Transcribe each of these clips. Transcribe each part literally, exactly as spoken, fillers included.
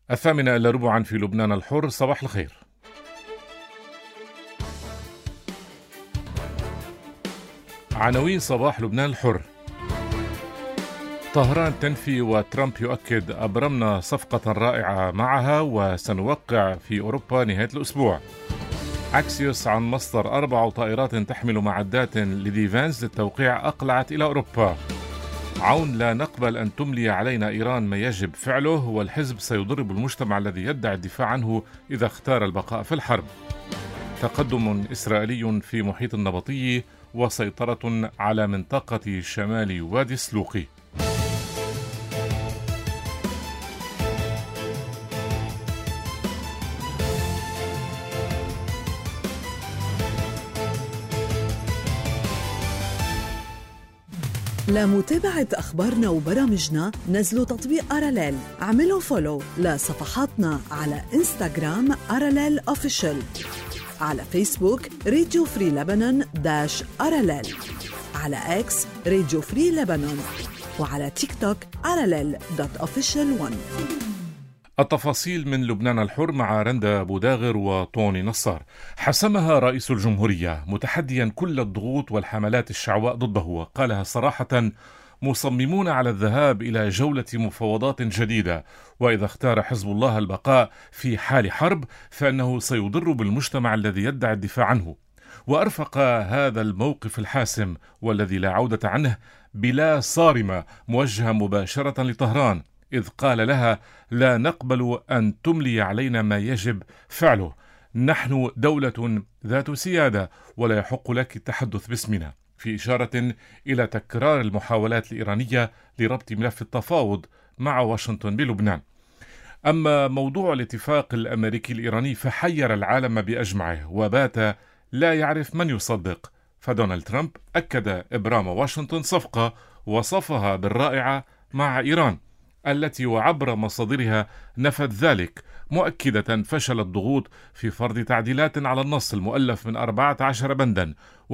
الثامنة إلا ربعا في لبنان الحر. صباح الخير. عناوين صباح لبنان الحر. طهران تنفي وترامب يؤكد أبرمنا صفقة رائعة معها وسنوقع في أوروبا نهاية الأسبوع. أكسيوس عن مصدر أربع طائرات تحمل معدات لديفانس للتوقيع أقلعت إلى أوروبا. عون لا نقبل أن تملي علينا إيران ما يجب فعله، والحزب سيضرب المجتمع الذي يدعي الدفاع عنه إذا اختار البقاء في الحرب. تقدم إسرائيلي في محيط النبطي وسيطرة على منطقة شمال وادي السلوقي. لمتابعة أخبارنا وبرامجنا نزلوا تطبيق أراليل. اعملوا فولو لصفحاتنا على إنستغرام أراليل أوفيشال، على فيسبوك راديو فري لبنان داش أراليل، على إكس راديو فري لبنان، وعلى تيك توك أراليل دوت أوفيشال ون. التفاصيل من لبنان الحر مع رندا بوداغر وطوني نصار. حسمها رئيس الجمهورية متحديا كل الضغوط والحملات الشعواء ضده، وقالها صراحة: مصممون على الذهاب إلى جولة مفاوضات جديدة، وإذا اختار حزب الله البقاء في حال حرب فإنه سيضر بالمجتمع الذي يدعي الدفاع عنه. وأرفق هذا الموقف الحاسم والذي لا عودة عنه بلا صارمة موجهة مباشرة لطهران، إذ قال لها: لا نقبل أن تملي علينا ما يجب فعله، نحن دولة ذات سيادة ولا يحق لك التحدث باسمنا، في إشارة إلى تكرار المحاولات الإيرانية لربط ملف التفاوض مع واشنطن بلبنان. أما موضوع الاتفاق الأمريكي الإيراني فحير العالم بأجمعه وبات لا يعرف من يصدق، فدونالد ترامب أكد إبرام واشنطن صفقة وصفها بالرائعة مع إيران، التي وعبر مصادرها نفت ذلك، مؤكدة فشل الضغوط في فرض تعديلات على النص المؤلف من أربعة عشر بندا،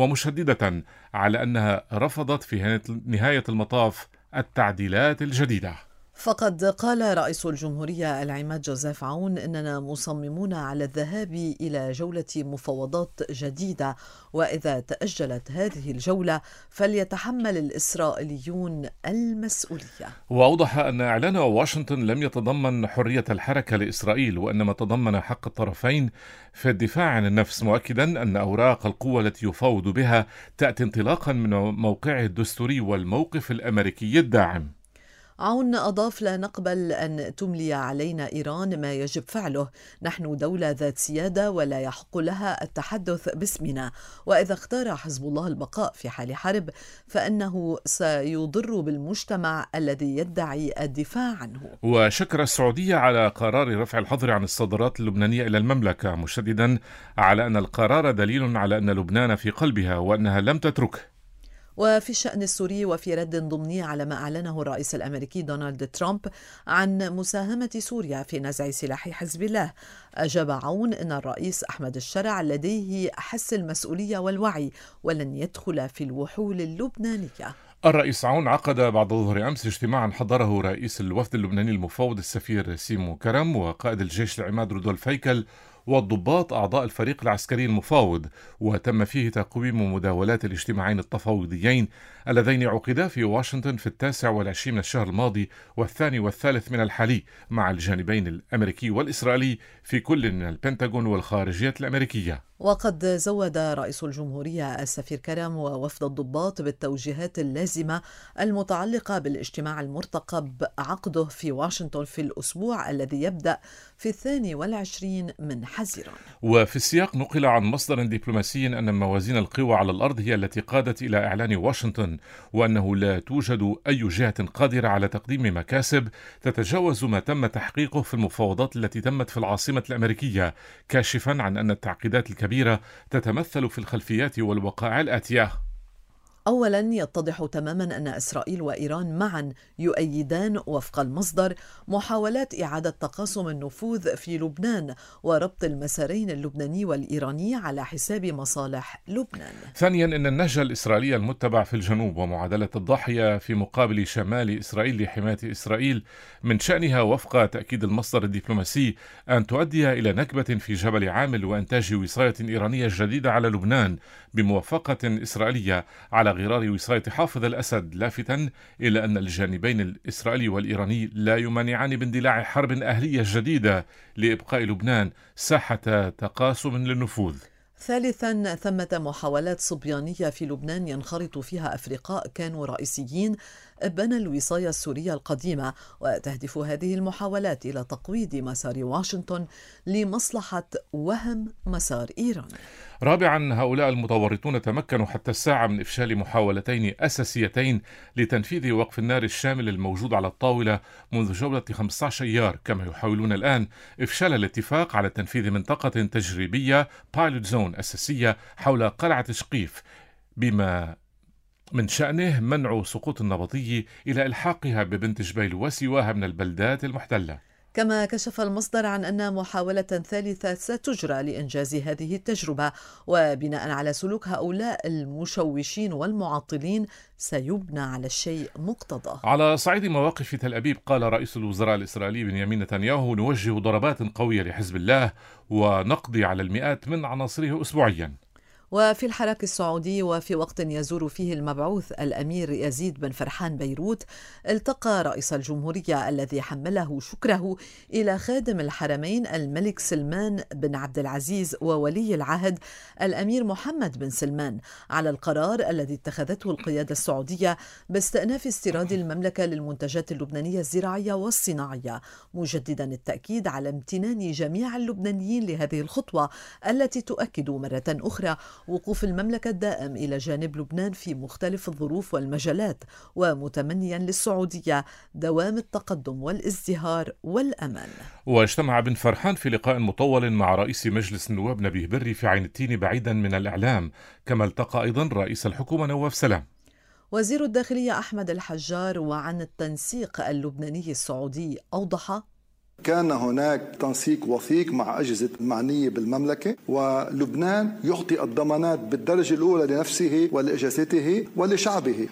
ومشددة على أنها رفضت في نهاية المطاف التعديلات الجديدة. فقد قال رئيس الجمهورية العماد جوزيف عون: إننا مصممون على الذهاب إلى جولة مفاوضات جديدة، وإذا تأجلت هذه الجولة فليتحمل الإسرائيليون المسؤولية. وأوضح أن إعلان واشنطن لم يتضمن حرية الحركة لإسرائيل، وإنما تضمن حق الطرفين في الدفاع عن النفس، مؤكدا أن أوراق القوة التي يفاوض بها تأتي انطلاقا من موقعه الدستوري والموقف الأمريكي الداعم. عون أضاف: لا نقبل أن تملي علينا إيران ما يجب فعله، نحن دولة ذات سيادة ولا يحق لها التحدث باسمنا، وإذا اختار حزب الله البقاء في حال حرب فإنه سيضر بالمجتمع الذي يدعي الدفاع عنه. وشكر السعودية على قرار رفع الحظر عن الصادرات اللبنانية إلى المملكة، مشددا على أن القرار دليل على أن لبنان في قلبها وأنها لم تتركه. وفي الشأن السوري، وفي رد ضمني على ما أعلنه الرئيس الأمريكي دونالد ترامب عن مساهمة سوريا في نزع سلاح حزب الله، أجاب عون أن الرئيس أحمد الشرع لديه حس المسؤولية والوعي ولن يدخل في الوحول اللبنانية. الرئيس عون عقد بعد ظهر أمس اجتماعا حضره رئيس الوفد اللبناني المفوض السفير سيمو كرم وقائد الجيش العماد رودولف هيكل والضباط أعضاء الفريق العسكري المفاوض، وتم فيه تقويم مداولات الاجتماعين التفاوضيين اللذين عقدا في واشنطن في التاسع والعشرين من الشهر الماضي والثاني والثالث من الحالي مع الجانبين الأمريكي والإسرائيلي في كل من البنتاغون والخارجية الأمريكية. وقد زود رئيس الجمهورية السفير كرم ووفد الضباط بالتوجيهات اللازمة المتعلقة بالاجتماع المرتقب عقده في واشنطن في الأسبوع الذي يبدأ في الثاني والعشرين من حزيران. وفي السياق نقل عن مصدر دبلوماسي أن موازين القوى على الأرض هي التي قادت إلى إعلان واشنطن، وأنه لا توجد أي جهة قادرة على تقديم مكاسب تتجاوز ما تم تحقيقه في المفاوضات التي تمت في العاصمة الأمريكية، كاشفا عن أن التعقيدات الكبيرة تتمثل في الخلفيات والوقائع الآتية. أولاً، يتضح تماماً أن إسرائيل وإيران معاً يؤيدان وفق المصدر محاولات إعادة تقاسم النفوذ في لبنان وربط المسارين اللبناني والإيراني على حساب مصالح لبنان. ثانياً، أن النهج الإسرائيلي المتبع في الجنوب ومعادلة الضاحية في مقابل شمال إسرائيل لحماية إسرائيل من شأنها وفق تأكيد المصدر الدبلوماسي أن تؤدي إلى نكبة في جبل عامل وإنتاج وصاية إيرانية جديدة على لبنان بموافقة إسرائيلية على غرار وصاية حافظ الأسد، لافتا إلى أن الجانبين الإسرائيلي والإيراني لا يمانعان باندلاع حرب أهلية جديدة لإبقاء لبنان ساحة تقاسم للنفوذ. ثالثاً، ثمة محاولات صبيانية في لبنان ينخرط فيها أفرقاء كانوا رئيسيين بنى الوصاية السورية القديمة، وتهدف هذه المحاولات إلى تقويض مسار واشنطن لمصلحة وهم مسار إيران. رابعاً، هؤلاء المتورطون تمكنوا حتى الساعة من إفشال محاولتين أساسيتين لتنفيذ وقف النار الشامل الموجود على الطاولة منذ جولة خمسة عشر أيار، كما يحاولون الآن إفشال الاتفاق على تنفيذ منطقة تجريبية بايلوت زون أساسية حول قلعة شقيف، بما من شأنه منع سقوط النبطي إلى إلحاقها ببنت جبيل وسواها من البلدات المحتلة. كما كشف المصدر عن أن محاولة ثالثة ستجرى لإنجاز هذه التجربة، وبناء على سلوك هؤلاء المشوشين والمعطلين سيبنى على الشيء مقتضى. على صعيد مواقف تل أبيب، قال رئيس الوزراء الإسرائيلي بنيامين نتنياهو: نوجه ضربات قوية لحزب الله ونقضي على المئات من عناصره أسبوعيا. وفي الحراك السعودي، وفي وقت يزور فيه المبعوث الأمير يزيد بن فرحان بيروت، التقى رئيس الجمهورية الذي حمله شكره إلى خادم الحرمين الملك سلمان بن عبد العزيز وولي العهد الأمير محمد بن سلمان على القرار الذي اتخذته القيادة السعودية باستئناف استيراد المملكة للمنتجات اللبنانية الزراعية والصناعية، مجددا التأكيد على امتنان جميع اللبنانيين لهذه الخطوة التي تؤكد مرة أخرى وقوف المملكة الدائم إلى جانب لبنان في مختلف الظروف والمجالات، ومتمنيا للسعودية دوام التقدم والازدهار والأمان. واجتمع بن فرحان في لقاء مطول مع رئيس مجلس النواب نبيه بري في عين التين بعيدا من الإعلام، كما التقى أيضا رئيس الحكومة نواف سلام. وزير الداخلية أحمد الحجار وعن التنسيق اللبناني السعودي أوضح: كان هناك تنسيق وثيق مع أجهزة المعنية بالمملكة، ولبنان يعطي الضمانات بالدرجة الأولى لنفسه ولإجازته ولشعبه،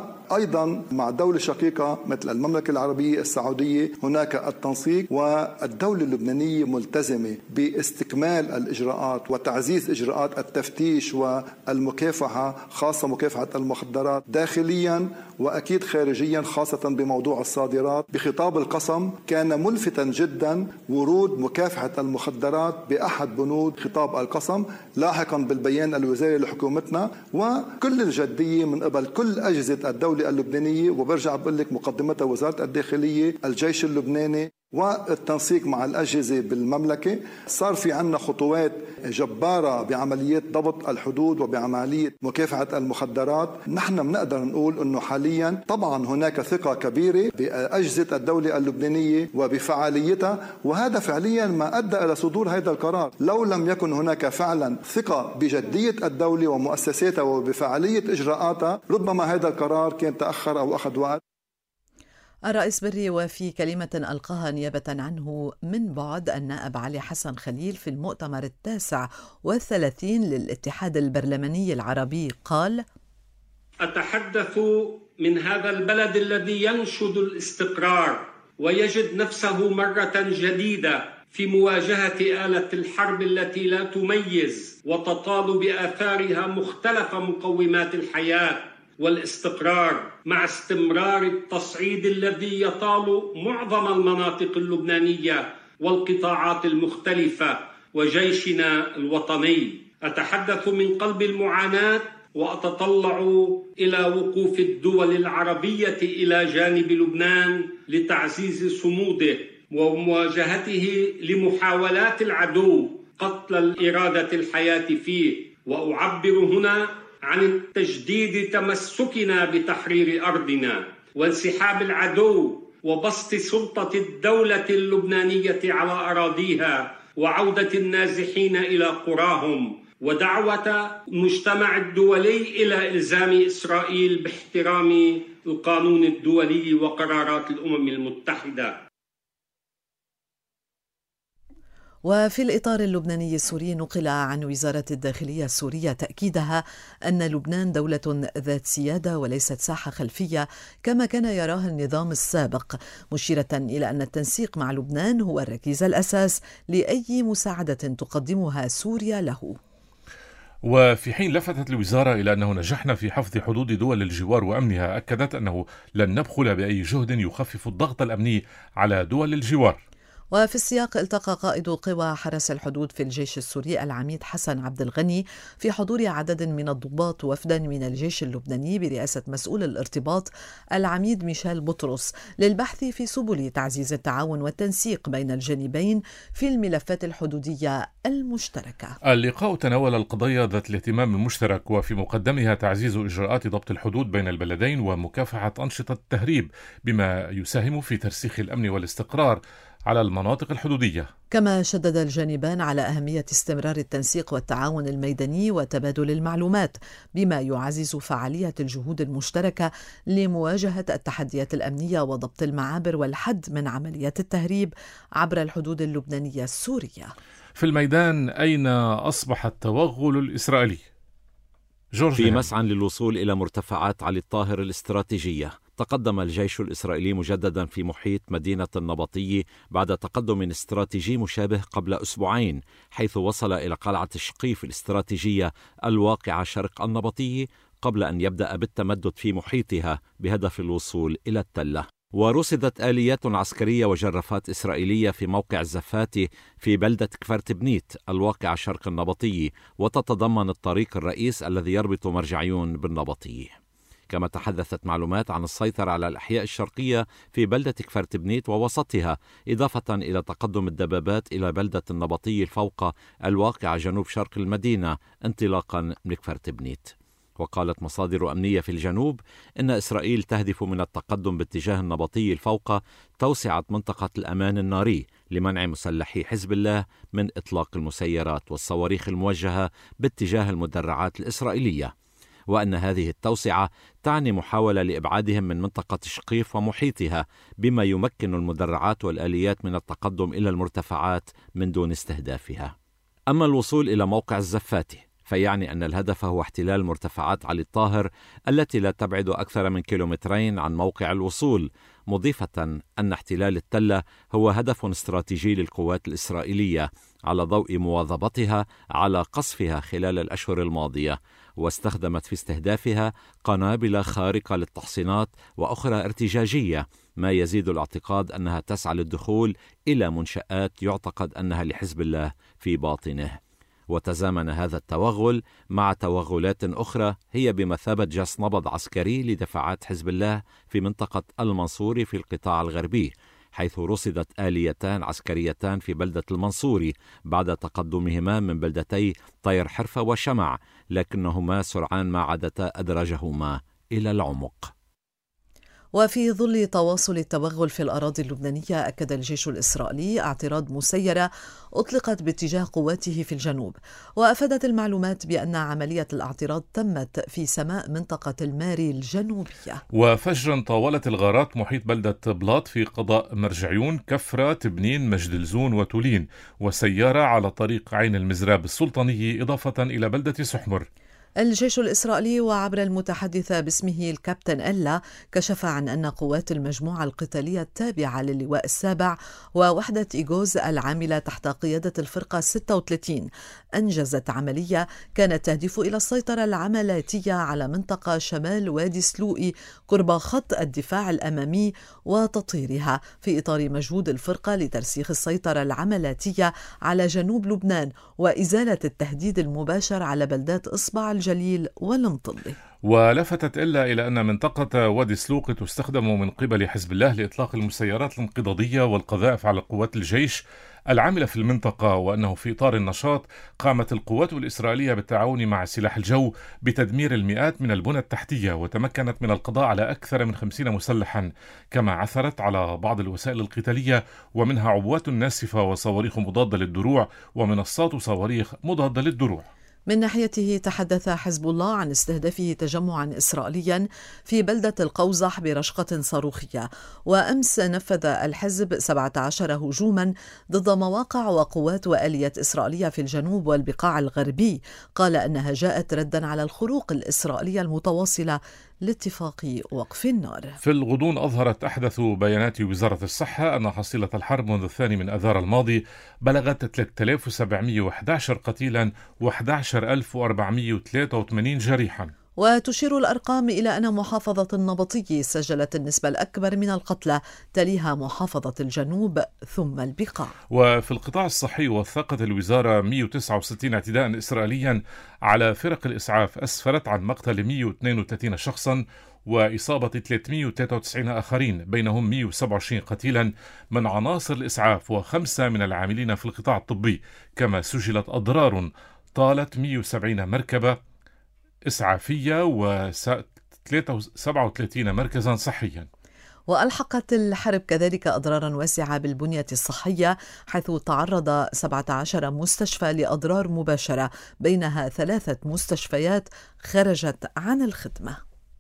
وأيضا مع دولة شقيقة مثل المملكة العربية السعودية هناك التنسيق، والدولة اللبنانية ملتزمة باستكمال الإجراءات وتعزيز إجراءات التفتيش والمكافحة، خاصة مكافحة المخدرات داخليا وأكيد خارجيا، خاصة بموضوع الصادرات. بخطاب القسم كان ملفتا جدا ورود مكافحة المخدرات بأحد بنود خطاب القسم، لاحقا بالبيان الوزاري لحكومتنا، وكل الجدية من قبل كل أجهزة الدولة اللبنانية، وبرجع بقول لك مقدمتها وزارة الداخلية، الجيش اللبناني، والتنسيق مع الأجهزة بالمملكة. صار في عنا خطوات جبارة بعمليات ضبط الحدود وبعملية مكافحة المخدرات. نحن بنقدر نقول أنه حاليا طبعا هناك ثقة كبيرة بأجهزة الدولة اللبنانية وبفعاليتها، وهذا فعليا ما أدى إلى صدور هذا القرار. لو لم يكن هناك فعلا ثقة بجدية الدولة ومؤسساتها وبفعالية إجراءاتها، ربما هذا القرار كان تأخر أو أخذ وقت. الرئيس بري وفي كلمة ألقاها نيابة عنه من بعد النائب علي حسن خليل في المؤتمر التاسع والثلاثين للاتحاد البرلماني العربي قال: أتحدث من هذا البلد الذي ينشد الاستقرار ويجد نفسه مرة جديدة في مواجهة آلة الحرب التي لا تميز وتطال بآثارها مختلف مقومات الحياة والاستقرار، مع استمرار التصعيد الذي يطال معظم المناطق اللبنانية والقطاعات المختلفة وجيشنا الوطني. أتحدث من قلب المعاناة وأتطلع إلى وقوف الدول العربية إلى جانب لبنان لتعزيز صموده ومواجهته لمحاولات العدو قتل الإرادة الحياة فيه. وأعبر هنا عن تجديد تمسكنا بتحرير أرضنا وانسحاب العدو وبسط سلطة الدولة اللبنانية على أراضيها وعودة النازحين إلى قراهم ودعوة المجتمع الدولي إلى إلزام إسرائيل باحترام القانون الدولي وقرارات الأمم المتحدة. وفي الإطار اللبناني السوري نقل عن وزارة الداخلية السورية تأكيدها أن لبنان دولة ذات سيادة وليست ساحة خلفية كما كان يراها النظام السابق، مشيرة إلى أن التنسيق مع لبنان هو الركيزة الأساس لأي مساعدة تقدمها سوريا له. وفي حين لفتت الوزارة إلى أنه نجحنا في حفظ حدود دول الجوار وأمنها، أكدت أنه لن نبخل بأي جهد يخفف الضغط الأمني على دول الجوار. وفي السياق التقى قائد قوى حرس الحدود في الجيش السوري العميد حسن عبد الغني في حضور عدد من الضباط وفدا من الجيش اللبناني برئاسة مسؤول الارتباط العميد ميشيل بطرس للبحث في سبل تعزيز التعاون والتنسيق بين الجانبين في الملفات الحدودية المشتركة. اللقاء تناول القضايا ذات الاهتمام المشترك وفي مقدمها تعزيز إجراءات ضبط الحدود بين البلدين ومكافحة أنشطة التهريب بما يساهم في ترسيخ الأمن والاستقرار على المناطق الحدودية. كما شدد الجانبان على أهمية استمرار التنسيق والتعاون الميداني وتبادل المعلومات بما يعزز فعالية الجهود المشتركة لمواجهة التحديات الأمنية وضبط المعابر والحد من عمليات التهريب عبر الحدود اللبنانية السورية. في الميدان أين أصبح التوغل الإسرائيلي؟ في مسعى للوصول إلى مرتفعات علي الطاهر الاستراتيجية، تقدم الجيش الإسرائيلي مجددا في محيط مدينة النبطي بعد تقدم استراتيجي مشابه قبل أسبوعين، حيث وصل إلى قلعة الشقيف الاستراتيجية الواقعة شرق النبطي قبل أن يبدأ بالتمدد في محيطها بهدف الوصول إلى التلة. ورصدت آليات عسكرية وجرافات إسرائيلية في موقع الزفاتي في بلدة كفرتبنيت الواقعة شرق النبطي، وتتضمن الطريق الرئيس الذي يربط مرجعيون بالنبطي. كما تحدثت معلومات عن السيطرة على الأحياء الشرقية في بلدة كفرتبنيت ووسطها، إضافة إلى تقدم الدبابات إلى بلدة النبطي الفوق الواقعة جنوب شرق المدينة انطلاقا من كفرتبنيت. وقالت مصادر أمنية في الجنوب إن إسرائيل تهدف من التقدم باتجاه النبطي الفوق توسعة منطقة الأمان الناري لمنع مسلحي حزب الله من إطلاق المسيرات والصواريخ الموجهة باتجاه المدرعات الإسرائيلية، وأن هذه التوسعة تعني محاولة لإبعادهم من منطقة شقيف ومحيطها بما يمكن المدرعات والآليات من التقدم إلى المرتفعات من دون استهدافها. أما الوصول إلى موقع الزفاتي فيعني أن الهدف هو احتلال مرتفعات علي الطاهر التي لا تبعد أكثر من كيلومترين عن موقع الوصول، مضيفة أن احتلال التلة هو هدف استراتيجي للقوات الإسرائيلية على ضوء مواظبتها على قصفها خلال الأشهر الماضية، واستخدمت في استهدافها قنابل خارقة للتحصينات وأخرى ارتجاجية، ما يزيد الاعتقاد أنها تسعى للدخول إلى منشآت يعتقد أنها لحزب الله في باطنه. وتزامن هذا التوغل مع توغلات أخرى هي بمثابة جس نبض عسكري لدفاعات حزب الله في منطقة المنصوري في القطاع الغربي، حيث رصدت آليتان عسكريتان في بلدة المنصوري بعد تقدمهما من بلدتي طير حرفة وشمع، لكنهما سرعان ما عادتا أدرجهما إلى العمق. وفي ظل تواصل التوغل في الأراضي اللبنانية، أكد الجيش الإسرائيلي اعتراض مسيرة أطلقت باتجاه قواته في الجنوب، وأفادت المعلومات بأن عملية الاعتراض تمت في سماء منطقة الماري الجنوبية. وفجرا طاولت الغارات محيط بلدة بلاط في قضاء مرجعيون، كفرة، تبنين، مجد الزون وتولين، وسيارة على طريق عين المزراب السلطاني، إضافة إلى بلدة سحمر. الجيش الإسرائيلي وعبر المتحدث باسمه الكابتن إلا كشف عن أن قوات المجموعة القتالية التابعة للواء السابع ووحدة إيغوز العاملة تحت قيادة الفرقة ستة وثلاثين أنجزت عملية كانت تهدف إلى السيطرة العملاتية على منطقة شمال وادي سلوئي قرب خط الدفاع الأمامي وتطهيرها في إطار مجهود الفرقة لترسيخ السيطرة العملاتية على جنوب لبنان وإزالة التهديد المباشر على بلدات إصبع الجليل والمطلي. ولفتت إلا إلى أن منطقة وادي سلوق تستخدم من قبل حزب الله لإطلاق المسيرات الانقضاضية والقذائف على قوات الجيش العاملة في المنطقة، وأنه في إطار النشاط قامت القوات الإسرائيلية بالتعاون مع سلاح الجو بتدمير المئات من البنى التحتية، وتمكنت من القضاء على أكثر من خمسين مسلحا، كما عثرت على بعض الوسائل القتالية ومنها عبوات ناسفة وصواريخ مضادة للدروع ومنصات وصواريخ مضادة للدروع. من ناحيته تحدث حزب الله عن استهدافه تجمعا إسرائيليا في بلدة القوزح برشقة صاروخية. وأمس نفذ الحزب سبعة عشر هجوما ضد مواقع وقوات وآليات إسرائيلية في الجنوب والبقاع الغربي، قال أنها جاءت ردا على الخروق الإسرائيلية المتواصلة لاتفاق وقف النار. في الغضون أظهرت أحدث بيانات وزارة الصحة أن حصيلة الحرب منذ الثاني من أذار الماضي بلغت ثلاثة آلاف وسبعمئة وأحد عشر قتيلا وأحد عشر ألف وأربعمئة وثلاثة وثمانين جريحا. وتشير الأرقام إلى أن محافظة النبطي سجلت النسبة الأكبر من القتلى، تليها محافظة الجنوب ثم البقاع. وفي القطاع الصحي وثقت الوزارة مئة وتسعة وستين اعتداء إسرائيليا على فرق الإسعاف أسفرت عن مقتل مئة واثنين وثلاثين شخصا وإصابة ثلاثمئة وثلاثة وتسعين آخرين، بينهم مئة وسبعة وعشرين قتيلا من عناصر الإسعاف وخمسة من العاملين في القطاع الطبي. كما سجلت أضرار طالت مئة وسبعين مركبة إسعافية وسبعة وثلاثين مركزا صحيا. وألحقت الحرب كذلك أضرارا واسعة بالبنية الصحية، حيث تعرض سبعة عشر مستشفى لأضرار مباشرة، بينها ثلاثة مستشفيات خرجت عن الخدمة.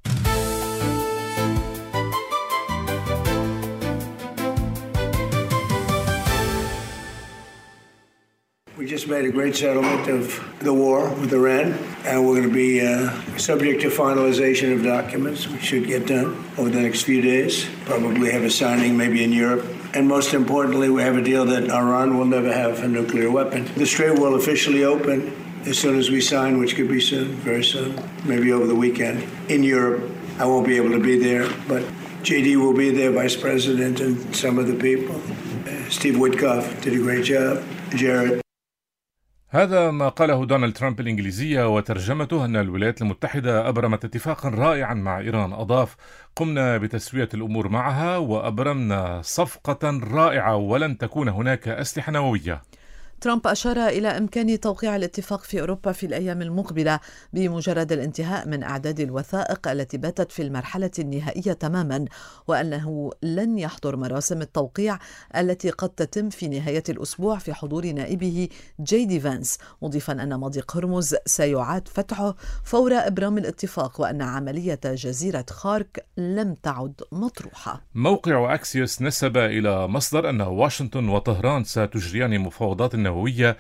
We just made a great settlement of the war with Iran, and we're going to be uh, subject to finalization of documents. We should get done over the next few days. Probably have a signing maybe in Europe. And most importantly, we have a deal that Iran will never have a nuclear weapon. The strait will officially open as soon as we sign, which could be soon, very soon, maybe over the weekend. In Europe, I won't be able to be there, but J D will be there, Vice President, and some of the people. Uh, Steve Witkoff did a great job. Jared. هذا ما قاله دونالد ترامب الإنجليزية، وترجمته أن الولايات المتحدة أبرمت اتفاقا رائعا مع إيران. أضاف: قمنا بتسوية الأمور معها وأبرمنا صفقة رائعة ولن تكون هناك أسلحة نووية. ترامب أشار إلى إمكان توقيع الاتفاق في أوروبا في الأيام المقبلة بمجرد الانتهاء من أعداد الوثائق التي باتت في المرحلة النهائية تماما، وأنه لن يحضر مراسم التوقيع التي قد تتم في نهاية الأسبوع في حضور نائبه جي دي فانس، مضيفا أن مضيق هرمز سيعاد فتحه فور إبرام الاتفاق، وأن عملية جزيرة خارك لم تعد مطروحة. موقع أكسيوس نسب إلى مصدر أن واشنطن وطهران ستجريان مفاوضات النووية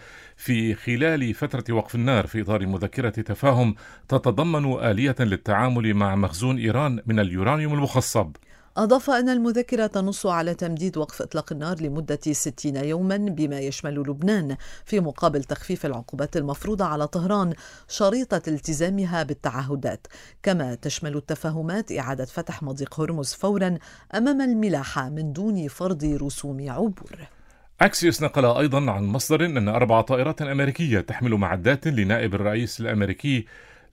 في خلال فترة وقف النار في إطار مذكرة تفاهم تتضمن آلية للتعامل مع مخزون إيران من اليورانيوم المخصب. أضاف أن المذكرة تنص على تمديد وقف إطلاق النار لمدة ستين يوما بما يشمل لبنان، في مقابل تخفيف العقوبات المفروضة على طهران شريطة التزامها بالتعهدات. كما تشمل التفاهمات إعادة فتح مضيق هرمز فورا أمام الملاحة من دون فرض رسوم عبور. أكسيوس نقل أيضا عن مصدر أن أربع طائرات أمريكية تحمل معدات لنائب الرئيس الأمريكي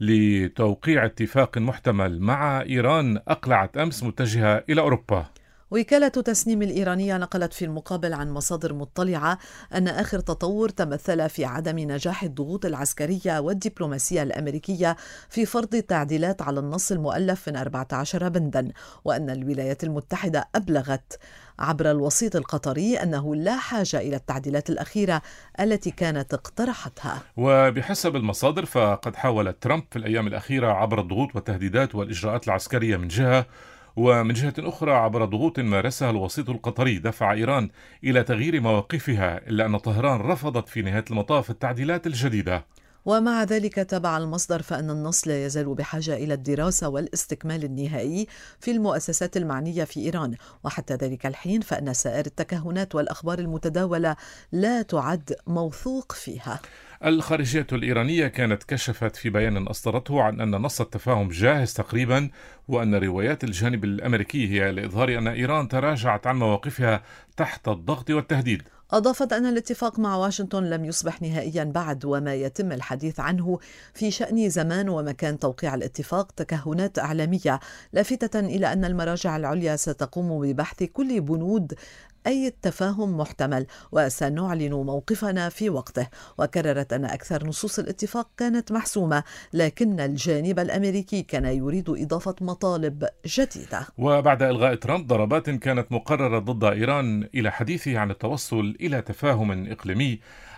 لتوقيع اتفاق محتمل مع إيران أقلعت أمس متجهة إلى أوروبا. وكالة تسنيم الإيرانية نقلت في المقابل عن مصادر مطلعة أن آخر تطور تمثل في عدم نجاح الضغوط العسكرية والدبلوماسية الأمريكية في فرض تعديلات على النص المؤلف من أربعة عشر بندا، وأن الولايات المتحدة أبلغت عبر الوسيط القطري أنه لا حاجة إلى التعديلات الأخيرة التي كانت اقترحتها. وبحسب المصادر فقد حاول ترامب في الأيام الأخيرة عبر الضغوط والتهديدات والإجراءات العسكرية من جهة، ومن جهة أخرى عبر ضغوط مارسها الوسيط القطري دفع إيران إلى تغيير مواقفها، إلا أن طهران رفضت في نهاية المطاف التعديلات الجديدة. ومع ذلك تبع المصدر فإن النص لا يزال بحاجة إلى الدراسة والاستكمال النهائي في المؤسسات المعنية في إيران، وحتى ذلك الحين فإن سائر التكهنات والأخبار المتداولة لا تعد موثوق فيها. الخارجية الإيرانية كانت كشفت في بيان أصدرته عن أن نص التفاهم جاهز تقريبا، وأن روايات الجانب الأمريكي هي لإظهار أن إيران تراجعت عن مواقفها تحت الضغط والتهديد. أضافت أن الاتفاق مع واشنطن لم يصبح نهائيا بعد، وما يتم الحديث عنه في شأن زمان ومكان توقيع الاتفاق تكهنات إعلامية، لافتة إلى أن المراجع العليا ستقوم ببحث كل بنود أي تفاهم محتمل وسنعلن موقفنا في وقته. وكررت أن أكثر نصوص الاتفاق كانت محسومة، لكن الجانب الأمريكي كان يريد إضافة مطالب جديدة. وبعد إلغاء ترامب ضربات كانت مقررة ضد إيران إلى حديثه عن التوصل إلى تفاهم إقليمي،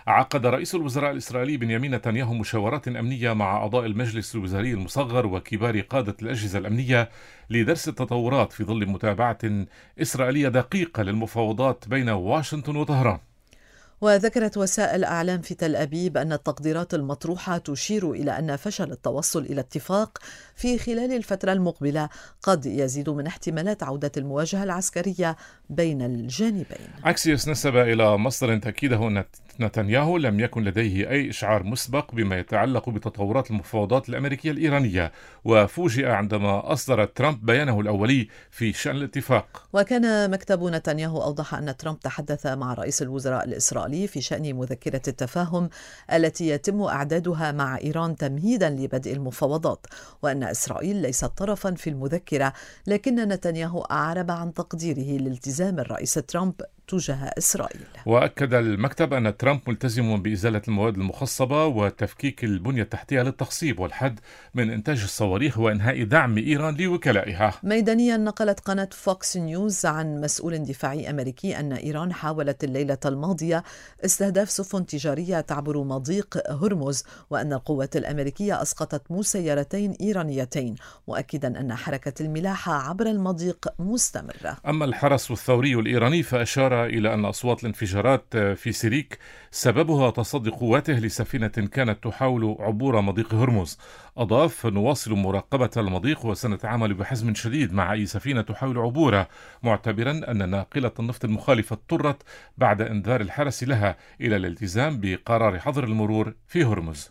عقد رئيس الوزراء الإسرائيلي بنيامين نتنياهو مشاورات أمنية مع أعضاء المجلس الوزاري المصغر وكبار قادة الأجهزة الأمنية لدرس التطورات في ظل متابعة إسرائيلية دقيقة للمفاوضات بين واشنطن وطهران. وذكرت وسائل أعلام في تل أبيب أن التقديرات المطروحة تشير إلى أن فشل التوصل إلى اتفاق في خلال الفترة المقبلة قد يزيد من احتمالات عودة المواجهة العسكرية بين الجانبين. أكسيوس نسب إلى مصدر تأكيده أن نتنياهو لم يكن لديه أي إشعار مسبق بما يتعلق بتطورات المفاوضات الأمريكية الإيرانية، وفوجئ عندما أصدر ترامب بيانه الأولي في شأن الاتفاق. وكان مكتب نتنياهو أوضح أن ترامب تحدث مع رئيس الوزراء الإسرائيلي في شأن مذكرة التفاهم التي يتم إعدادها مع إيران تمهيدا لبدء المفاوضات، وأن إسرائيل ليست طرفا في المذكرة، لكن نتنياهو أعرب عن تقديره لالتزام الرئيس ترامب تجاه إسرائيل. وأكد المكتب أن ترامب ملتزم بإزالة المواد المخصبة وتفكيك البنية التحتية للتخصيب والحد من إنتاج الصواريخ وإنهاء دعم إيران لوكلائها. ميدانيا نقلت قناة فوكس نيوز عن مسؤول دفاعي أمريكي أن إيران حاولت الليلة الماضية استهداف سفن تجارية تعبر مضيق هرمز، وأن القوات الأمريكية أسقطت مسيرتين إيرانيتين، مؤكدا أن حركة الملاحة عبر المضيق مستمرة. أما الحرس الثوري الإيراني فأشار إلى أن أصوات الانفجارات في سيريك سببها تصدي قواته لسفينة كانت تحاول عبور مضيق هرمز. أضاف: نواصل مراقبة المضيق وسنتعامل بحزم شديد مع أي سفينة تحاول عبوره، معتبرا أن ناقلة النفط المخالفة اضطرت بعد إنذار الحرس لها إلى الالتزام بقرار حظر المرور في هرمز.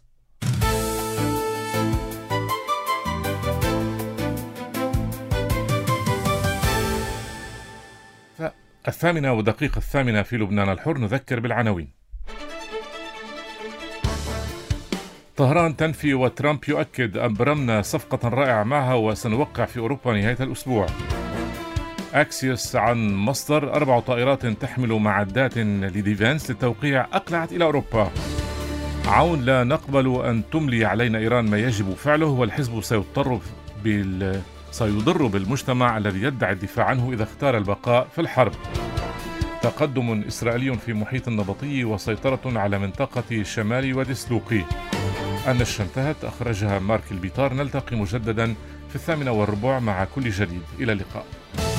الثامنة ودقيقة الثامنة في لبنان الحر، نذكر بالعناوين. طهران تنفي وترامب يؤكد: أبرمنا صفقة رائعة معها وسنوقع في أوروبا نهاية الأسبوع. أكسيوس عن مصدر: أربع طائرات تحمل معدات لديفانس للتوقيع أقلعت إلى أوروبا. عون: لا نقبل أن تملي علينا إيران ما يجب فعله، والحزب سيضطر بال سيضر بالمجتمع الذي يدعي الدفاع عنه إذا اختار البقاء في الحرب. تقدم إسرائيلي في محيط النبطي وسيطرة على منطقة شمال وادي سلوقي. النشرة انتهت، أخرجها مارك البيطار. نلتقي مجددا في الثامنة والربع مع كل جديد. إلى اللقاء.